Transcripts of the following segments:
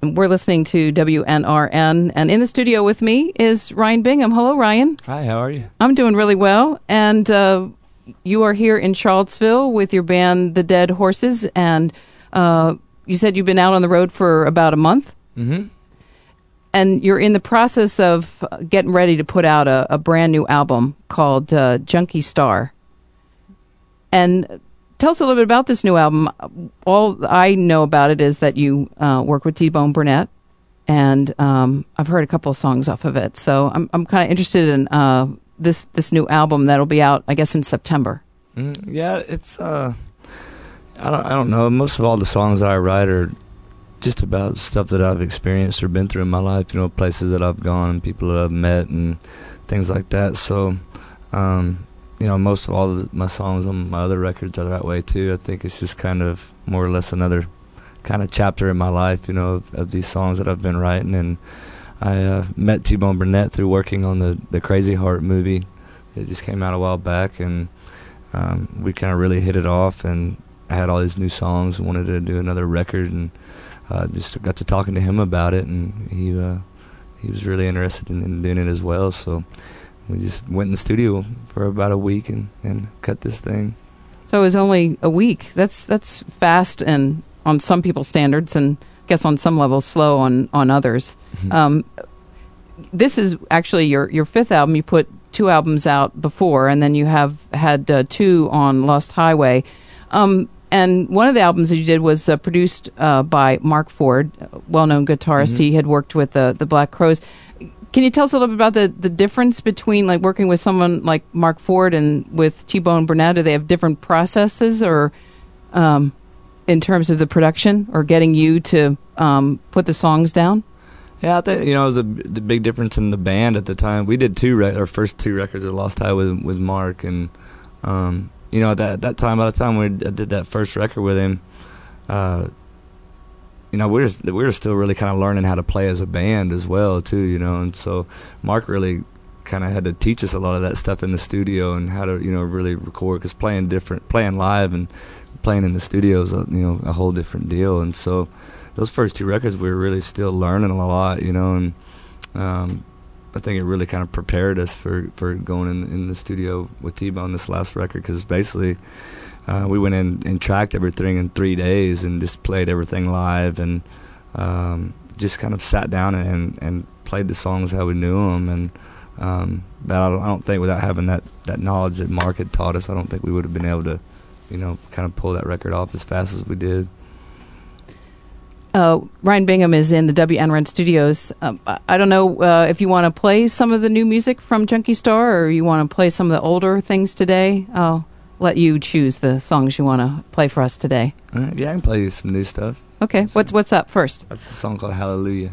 We're listening to WNRN, and in the studio with me is Ryan Bingham. Hello, Ryan. Hi, how are you? I'm doing really well, and you are here in Charlottesville with your band, The Dead Horses, and you said you've been out on the road for about a month? Mm-hmm. And you're in the process of getting ready to put out a brand new album called Junkie Star. And tell us a little bit about this new album. All I know about it is that you work with T-Bone Burnett, and I've heard a couple of songs off of it. So I'm kind of interested in this new album that'll be out, I guess, in September. Yeah, it's I don't know. Most of all the songs that I write are just about stuff that I've experienced or been through in my life. You know, places that I've gone, people that I've met, and things like that. So, you know, most of all my songs on my other records are that way too. I think it's just kind of more or less another kind of chapter in my life, you know, of these songs that I've been writing. And I met T-Bone Burnett through working on the Crazy Heart movie. It just came out a while back, and we kind of really hit it off. And I had all these new songs and wanted to do another record, and just got to talking to him about it, and he was really interested in doing it as well. So we just went in the studio for about a week and cut this thing. So it was only a week. That's fast, and on some people's standards, and I guess on some levels slow on others. Mm-hmm. This is actually your fifth album. You put 2 albums out before, and then you have had 2 on Lost Highway. And one of the albums that you did was produced by Mark Ford, a well-known guitarist. Mm-hmm. He had worked with the Black Crowes. Can you tell us a little bit about the difference between like working with someone like Mark Ford and with T-Bone Burnett? Do they have different processes, or in terms of the production, or getting you to put the songs down? Yeah, I think, you know, it was the big difference in the band at the time. We did our first 2 records of Lost Highway with Mark, and you know, at that time, by the time I did that first record with him, you know, we were still really kind of learning how to play as a band as well, too, you know. And so Mark really kind of had to teach us a lot of that stuff in the studio, and how to, you know, really record, because playing live and playing in the studio is you know, a whole different deal. And so those first 2 records, we were really still learning a lot, you know, and I think it really kind of prepared us for going in the studio with T-Bone this last record, because basically we went in and tracked everything in 3 days and just played everything live, and just kind of sat down and played the songs how we knew them. And but I don't think, without having that knowledge that Mark had taught us, I don't think we would have been able to, you know, kind of pull that record off as fast as we did. Ryan Bingham is in the WNRN studios. I don't know if you want to play some of the new music from Junkie Star, or you want to play some of the older things today. I'll let you choose the songs you want to play for us today. Yeah, I can play you some new stuff. Okay, what's up first? That's a song called Hallelujah.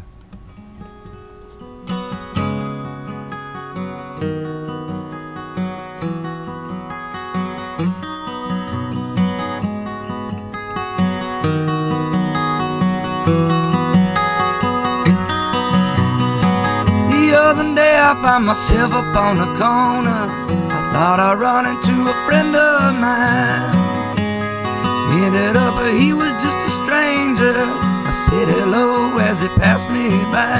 I found myself up on the corner. I thought I'd run into a friend of mine. Ended up he was just a stranger. I said hello as he passed me by.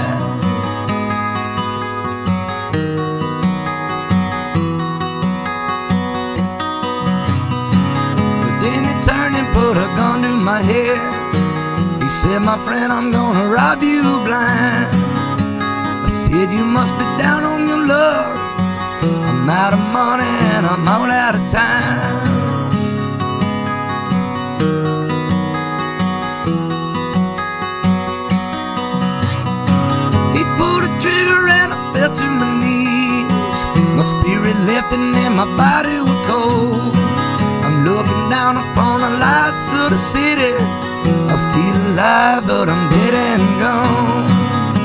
But then he turned and put a gun to my head. He said, my friend, I'm gonna rob you blind. Said, you must be down on your luck. I'm out of money and I'm all out of time. He pulled a trigger and I fell to my knees. My spirit left and then my body was cold. I'm looking down upon the lights of the city. I feel alive, but I'm dead and gone.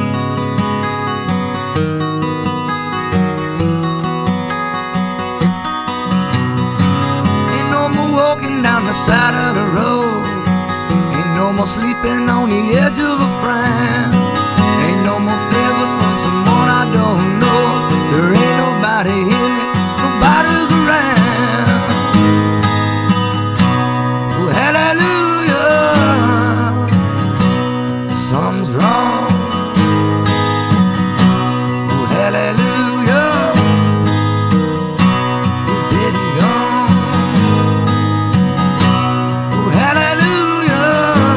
Walking down the side of the road, ain't no more sleeping on the edge of a friend. Ain't no more favors from someone I don't know. There ain't nobody here, nobody's around. Oh, hallelujah, something's wrong. gone. Oh, hallelujah, he's dead and gone. Oh, hallelujah,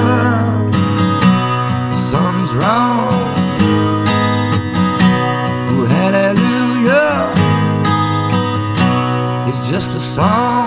something's wrong. Oh, hallelujah, it's just a song.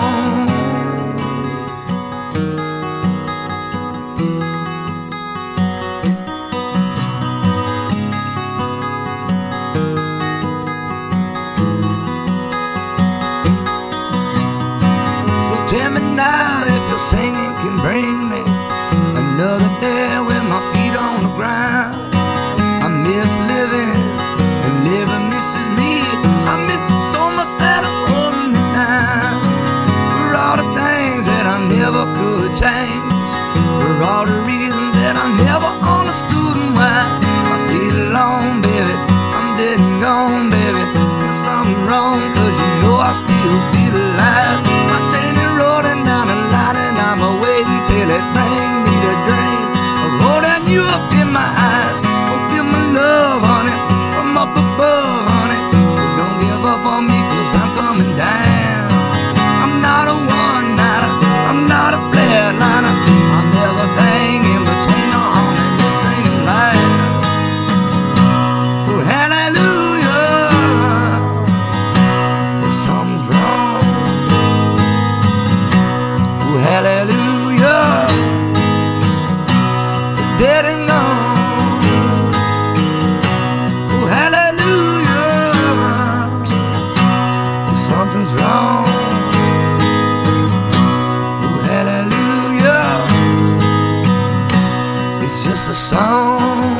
Tell me now if your singing can bring me another day with my feet on the ground. I miss living and living misses me. I miss it so much that I'm holding me down. For all the things that I never could change, for all the reasons that I never understood and why. I feel alone, baby, I'm dead and gone, baby. There's something wrong, cause you know I still feel alive. My train is rolling down the line and I'm waiting till it brings me the dream of holding you up in my eyes. Oh, feel my love, honey, from up above, honey. Oh, don't give up on me, cause I'm coming down. I'm not a one-nighter, I'm not a flatliner. I'm everything in between, honey, this ain't life. Oh, hallelujah, if something's wrong. Oh, hallelujah, it's dead and gone. Oh, hallelujah, if something's wrong. Oh, hallelujah, it's just a song.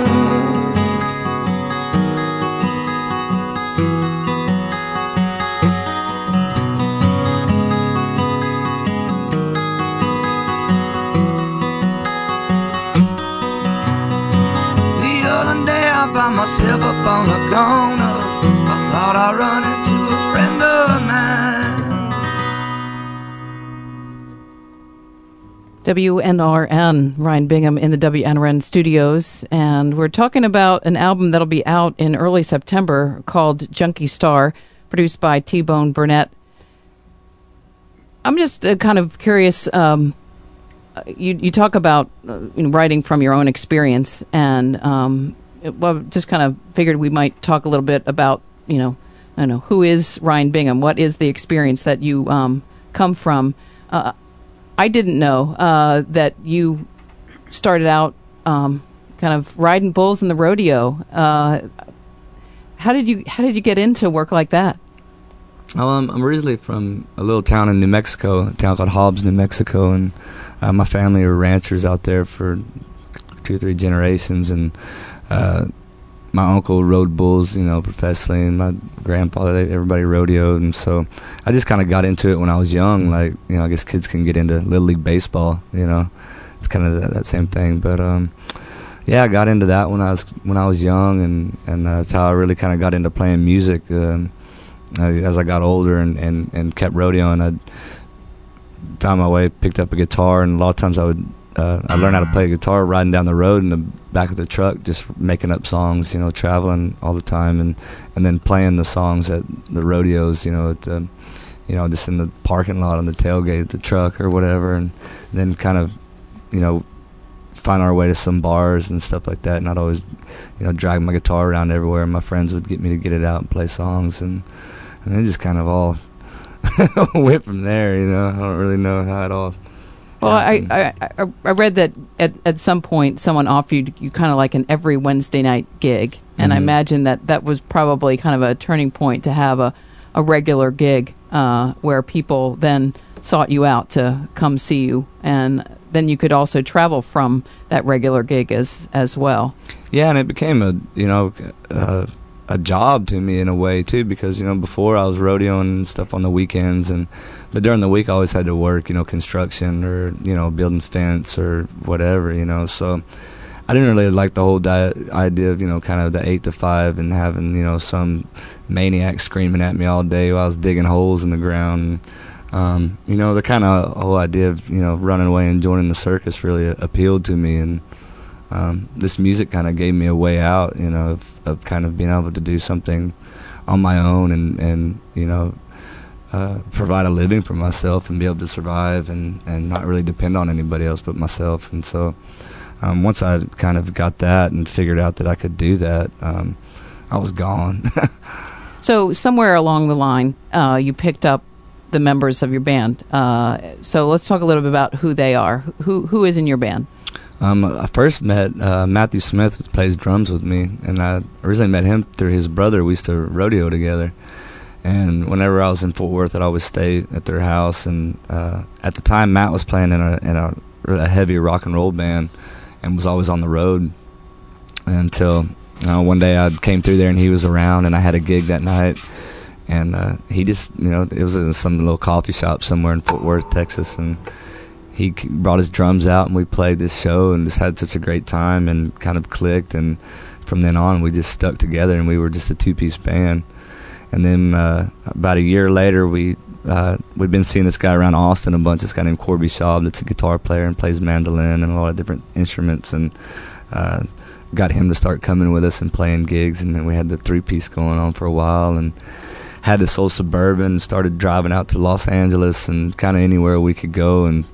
The other day I found myself up on the corner. I thought I'd run into a friend of mine. WNRN, Ryan Bingham in the WNRN studios, and we're talking about an album that'll be out in early September called Junkie Star, produced by T-Bone Burnett. I'm just kind of curious, you talk about writing from your own experience, and just kind of figured we might talk a little bit about, I don't know, who is Ryan Bingham? What is the experience that you come from? I didn't know that you started out kind of riding bulls in the rodeo. How did you get into work like that? I'm originally from a little town in New Mexico, a town called Hobbs, New Mexico, and my family were ranchers out there for 2 or 3 generations, and my uncle rode bulls, professionally, and my grandpa, everybody rodeoed, and so I just kind of got into it when I was young. Like, I guess kids can get into Little League Baseball, it's kind of that same thing. But yeah, I got into that when I was young, and that's how I really kind of got into playing music. As I got older and kept rodeoing, I found my way, picked up a guitar, and a lot of times I learned how to play guitar riding down the road in the back of the truck, just making up songs, traveling all the time, and then playing the songs at the rodeos, at the, just in the parking lot on the tailgate of the truck or whatever, and then kind of, find our way to some bars and stuff like that, and I'd always, drag my guitar around everywhere, and my friends would get me to get it out and play songs, and it just kind of all went from there, I don't really know how it all. Well, I read that at some point someone offered you kind of like an every Wednesday night gig, and I imagine that was probably kind of a turning point to have a regular gig where people then sought you out to come see you, and then you could also travel from that regular gig as well. Yeah, and it became a job to me in a way too, because before I was rodeoing and stuff on the weekends, but during the week I always had to work, construction or building fence or whatever, so I didn't really like the whole idea of kind of the 8 to 5 and having some maniac screaming at me all day while I was digging holes in the ground. The kind of whole idea of running away and joining the circus really appealed to me, and this music kind of gave me a way out, you know, of kind of being able to do something on my own and you know, provide a living for myself and be able to survive and not really depend on anybody else but myself. And so once I kind of got that and figured out that I could do that, I was gone. So somewhere along the line, you picked up the members of your band. So let's talk a little bit about who they are. Who is in your band? I first met Matthew Smith, who plays drums with me, and I originally met him through his brother. We used to rodeo together, and whenever I was in Fort Worth, I'd always stay at their house. And at the time, Matt was playing in a heavy rock and roll band and was always on the road until one day I came through there and he was around, and I had a gig that night. And he just, you know, it was in some little coffee shop somewhere in Fort Worth, Texas, and he brought his drums out and we played this show and just had such a great time and kind of clicked. And from then on, we just stuck together and we were just a two-piece band. And then about a year later, we'd been seeing this guy around Austin a bunch, this guy named Corby Schaub that's a guitar player and plays mandolin and a lot of different instruments, and got him to start coming with us and playing gigs. And then we had the three-piece going on for a while and had this old Suburban and started driving out to Los Angeles and kind of anywhere we could go, and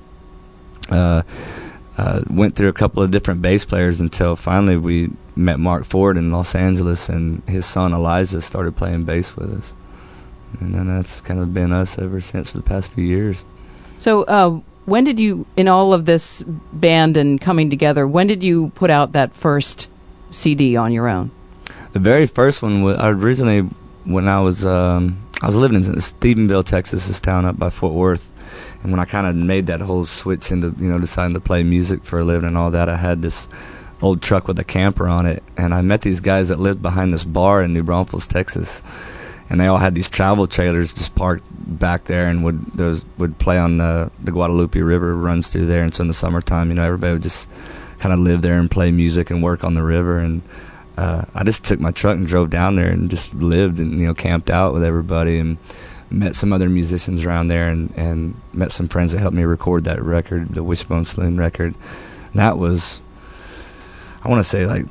went through a couple of different bass players until finally we met Mark Ford in Los Angeles, and his son Elijah started playing bass with us. And then that's kind of been us ever since for the past few years. So when did you, in all of this band and coming together, when did you put out that first CD on your own? The very first one was originally when I was living in Stephenville, Texas, this town up by Fort Worth. And when I kind of made that whole switch into, you know, deciding to play music for a living and all that, I had this old truck with a camper on it. And I met these guys that lived behind this bar in New Braunfels, Texas. And they all had these travel trailers just parked back there and would play on the Guadalupe River, runs through there. And so in the summertime, you know, everybody would just kind of live there and play music and work on the river. And I just took my truck and drove down there and just lived and, you know, camped out with everybody and met some other musicians around there and met some friends that helped me record that record, the Wishbone Saloon record. And that was, I want to say like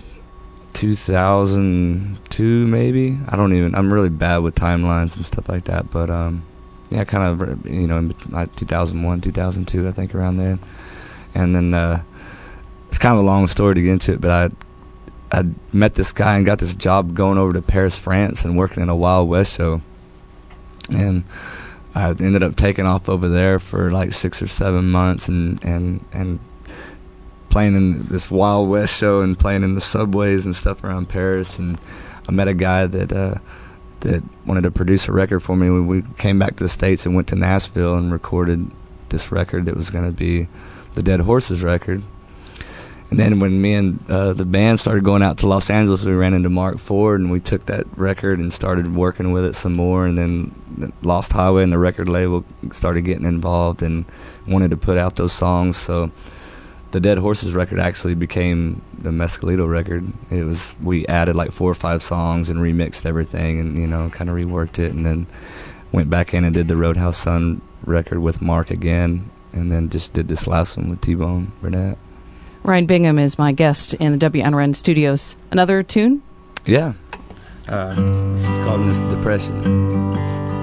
2002 maybe. I'm really bad with timelines and stuff like that, but yeah, kind of, you know, in like 2001, 2002, I think, around there. And then it's kind of a long story to get into it, but I met this guy and got this job going over to Paris, France, and working in a Wild West show. And I ended up taking off over there for like 6 or 7 months and playing in this Wild West show and playing in the subways and stuff around Paris. And I met a guy that wanted to produce a record for me. We came back to the States and went to Nashville and recorded this record that was going to be the Dead Horses record. And then when me and the band started going out to Los Angeles, we ran into Mark Ford, and we took that record and started working with it some more. And then Lost Highway and the record label started getting involved and wanted to put out those songs. So the Dead Horses record actually became the Mescalito record. We added like 4 or 5 songs and remixed everything and, you know, kind of reworked it, and then went back in and did the Roadhouse Sun record with Mark again, and then just did this last one with T-Bone Burnett. Ryan Bingham is my guest in the WNRN studios. Another tune? Yeah. This is called Miss Depression.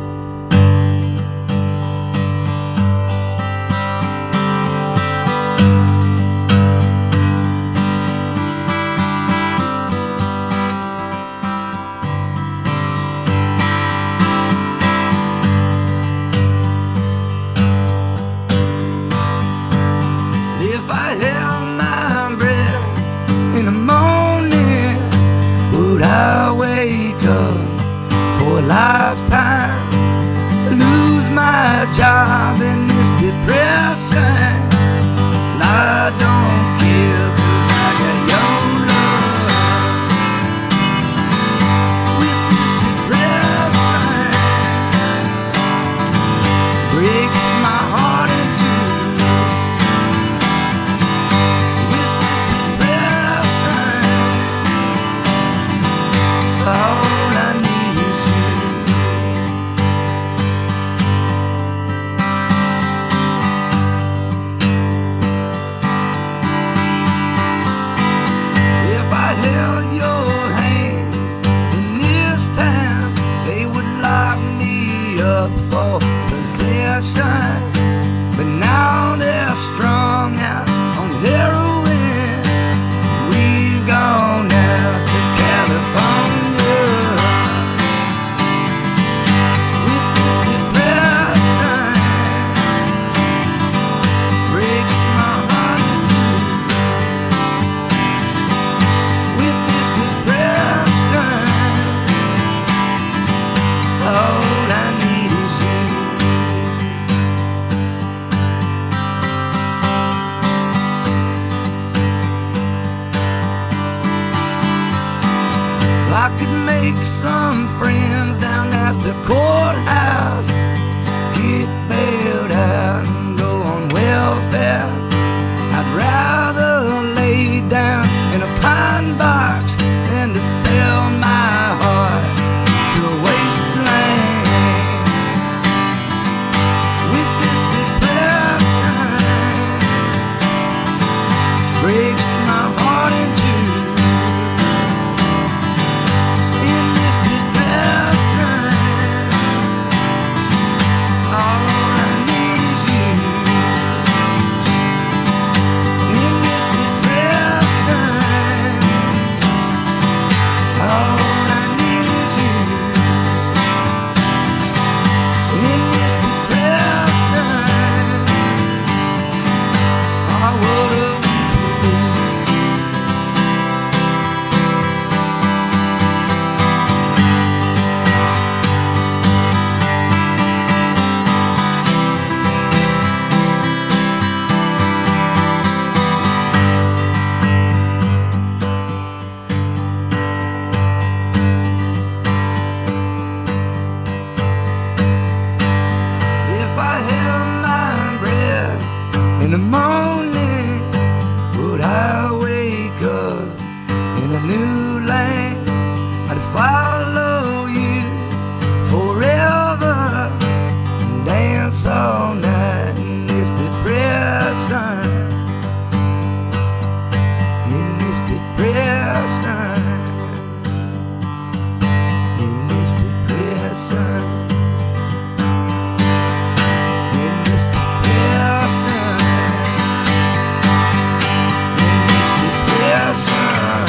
If I held my breath in the morning, would I wake up for a lifetime? Lose my job in this depression? I don't care, 'cause I got your love. With this depression, breaks my heart in two. With this depression, all I need is you. I could make some friends down at the courthouse, get bailed out and go on welfare. I'd rather lay down in a pine box than to sell my heart to a wasteland. With this depression breaks my heart in two. In this depression, all I need is you. In this depression, all I need is you. In this depression, oh, what are we to do? If I held my breath in the morning, would I wake up in a new land? I'd follow you forever and dance all night in this depression. In this depression. In this depression. In this depression. In this depression.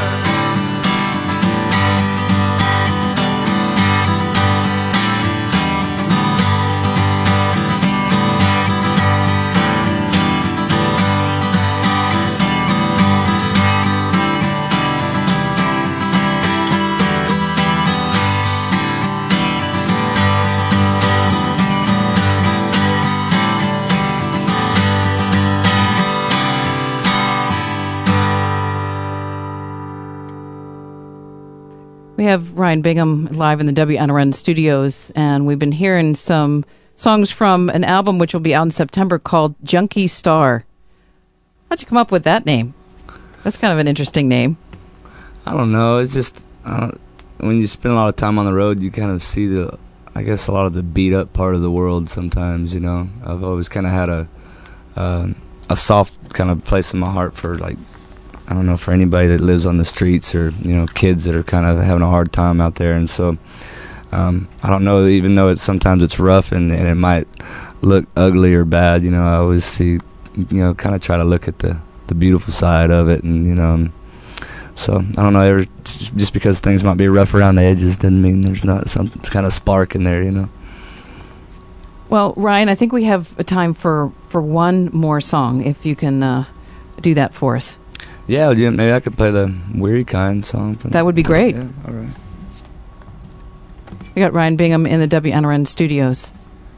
We have Ryan Bingham live in the WNRN studios, and we've been hearing some songs from an album which will be out in September called Junkie Star. How'd you come up with that name? That's kind of an interesting name. I don't know. It's just when you spend a lot of time on the road, you kind of see a lot of the beat up part of the world. Sometimes, you know, I've always kind of had a soft kind of place in my heart for, like, I don't know, for anybody that lives on the streets or, you know, kids that are kind of having a hard time out there. And so I don't know, even though sometimes it's rough and it might look ugly or bad, you know, I always see, you know, kind of try to look at the beautiful side of it. And, you know, so I don't know, just because things might be rough around the edges doesn't mean there's not some kind of spark in there, you know. Well, Ryan, I think we have a time for one more song, if you can do that for us. Yeah, maybe I could play the Weary Kind song. That would be great. Yeah, all right. We got Ryan Bingham in the WNRN studios.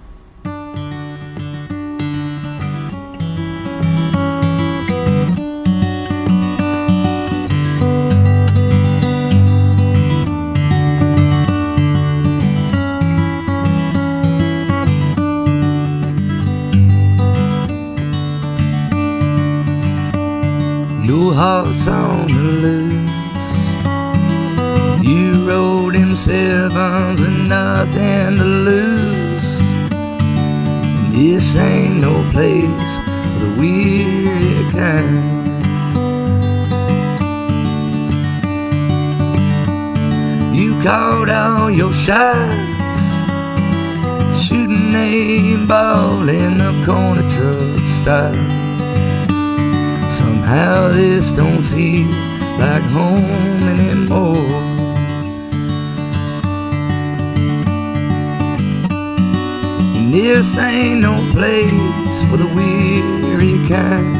No hearts on the loose. You rode in sevens with nothing to lose. And this ain't no place for the weary kind. You called all your shots, shooting a ball in the corner truck style. Somehow this don't feel like home anymore. And this ain't no place for the weary kind.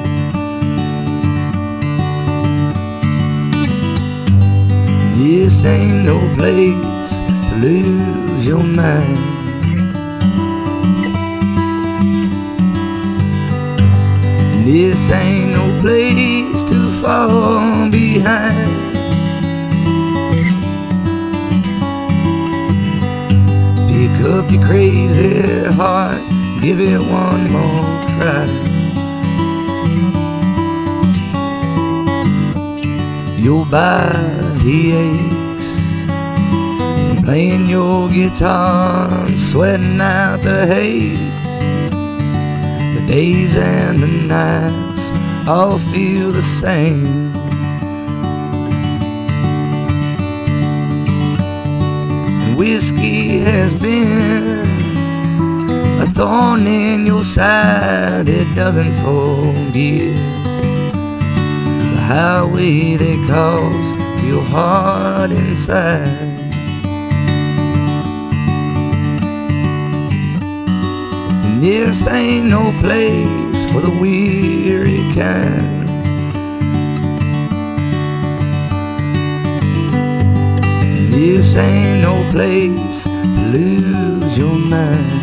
And this ain't no place to lose your mind. This ain't no place to fall behind. up your crazy heart, give it one more try. Your body aches from playing your guitar and sweating out the hate. The days and the nights all feel the same. And whiskey has been a thorn in your side, it doesn't forgive. The highway that calls your heart inside. And this ain't no place for the weary kind. And this ain't no place to lose your mind.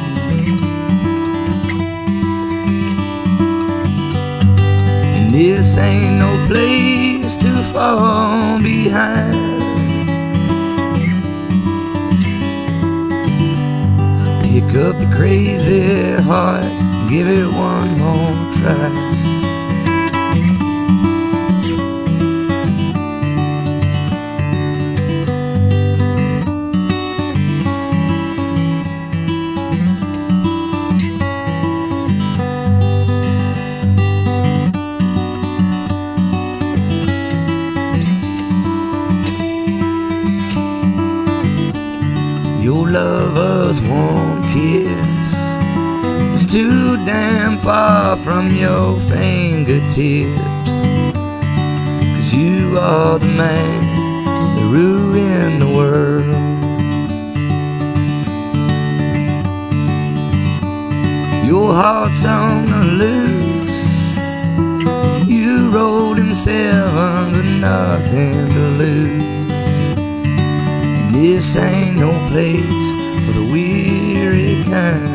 This ain't no place to fall behind. Pick up your crazy heart, give it one more try. Your lover's warm kiss is too damn far from your fingertips. 'Cause you are the man that ruined the world. Your heart's on the loose. You rode him sevens and nothing to lose. This ain't no place for the weary kind.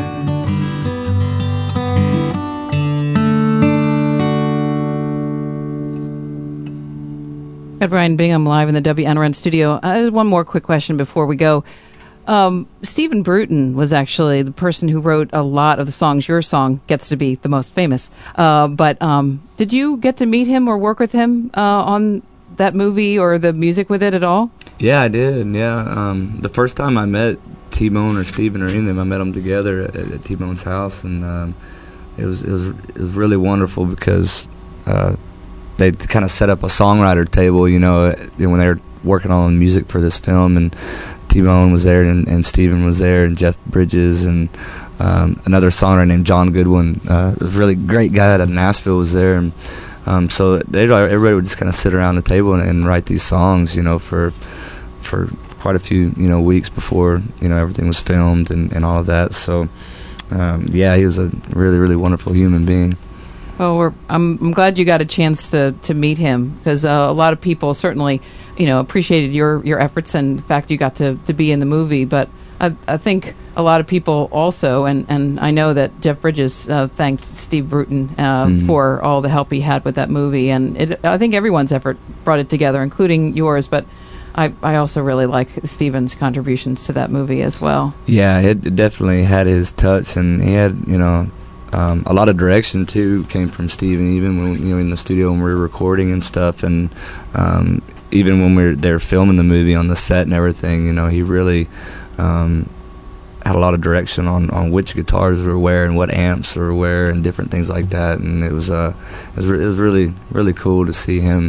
At Ryan Bingham live in the WNRN studio. One more quick question before we go. Stephen Bruton was actually the person who wrote a lot of the songs. Your song gets to be the most famous. But did you get to meet him or work with him on that movie or the music with it at all? Yeah, I did. Yeah, the first time I met T-Bone or Steven or any of them, I met them together at T-Bone's house, and it was really wonderful because they kind of set up a songwriter table, you know, when they were working on music for this film, and T-Bone was there, and Steven was there, and Jeff Bridges, and another songwriter named John Goodwin, a really great guy out of Nashville, was there, and so everybody would just kind of sit around the table and write these songs, you know, for quite a few, you know, weeks before, you know, everything was filmed and all of that. So, yeah, he was a really, really wonderful human being. Well, I'm glad you got a chance to meet him, because a lot of people certainly, you know, appreciated your efforts and the fact you got to be in the movie. But I think a lot of people also, and I know that Jeff Bridges thanked Steve Bruton for all the help he had with that movie, and I think everyone's effort brought it together, including yours. But I also really like Steven's contributions to that movie as well. Yeah, it definitely had his touch, and he had, you know, a lot of direction too came from Steven, even when, you know, in the studio when we were recording and stuff, and even when they were filming the movie on the set and everything, you know, he really had a lot of direction on which guitars were where and what amps were where and different things like that, and it was really, really cool to see him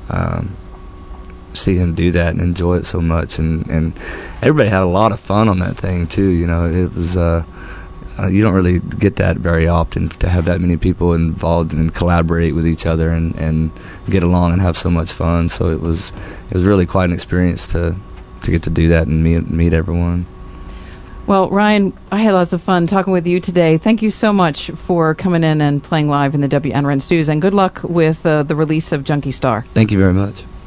do that and enjoy it so much, and everybody had a lot of fun on that thing too. You know, it was you don't really get that very often, to have that many people involved and collaborate with each other and get along and have so much fun. So it was really quite an experience to get to do that and meet everyone. Well, Ryan, I had lots of fun talking with you today. Thank you so much for coming in and playing live in the WNRN studios, and good luck with the release of Junkie Star. Thank you very much.